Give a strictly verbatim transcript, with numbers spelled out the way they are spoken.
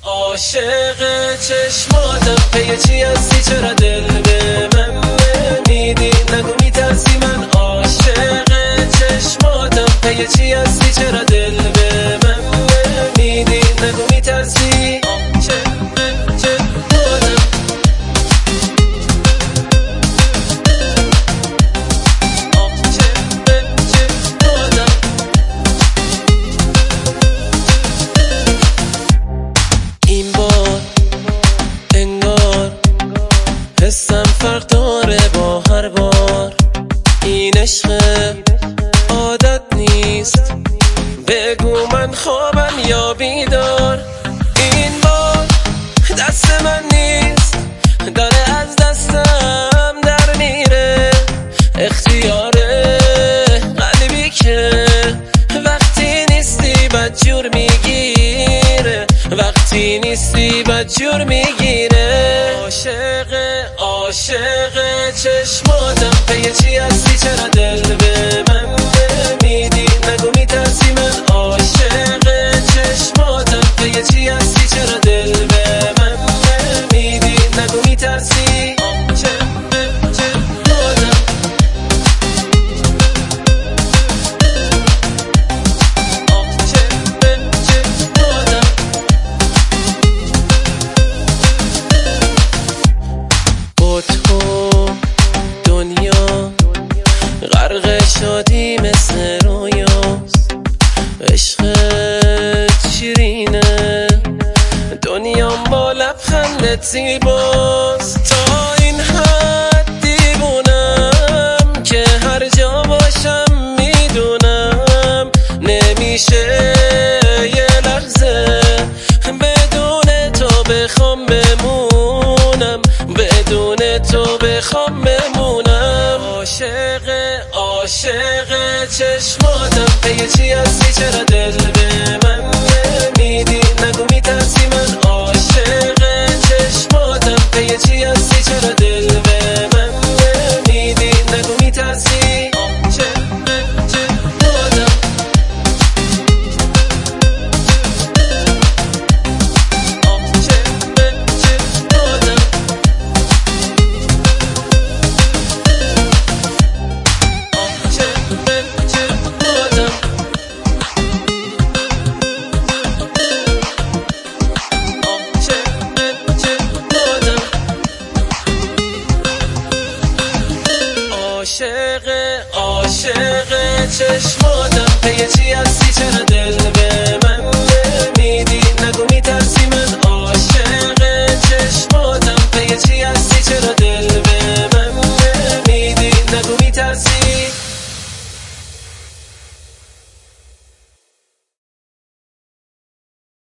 عاشق چشماتم پی چی هستی چرا دل به من نمیدی نگو میترسی من عاشق چشماتم پی چی هستی چرا دل به من نمیدی نگو میترسی حسم فرق داره با هر بار این عشق عادت نیست بگو من خوابم یا بیدار این بار دست من نیست داره از دستم در میره اختیار قلبی که وقتی نیستی بدجور میگیره وقتی نیستی بدجور میگیره عاشق عاشق چشماتم پی چی هستی چرا دل به من نمیدی نگو میترسی من عاشق چشماتم پی چی هستی چرا دل به من نمیدی نگو میترسی غرق شادی مثل رویاست عشقت شیرینه دنیام با لبخندت زیباست تا این حد دیوونم که هر جا باشم میدونم نمیشه یه لحظه بدون تو بخوام بمونم بدون تو بخوام بمونم عاشق عاشق چشماتم پی چی هستی چرا دل به من نمیدی نگو میترسی من عاشق چشماتم پی چی هستی چرا دل به من نمیدی نگو میترسی عاشق عاشق چشماتم پی چی هستی چرا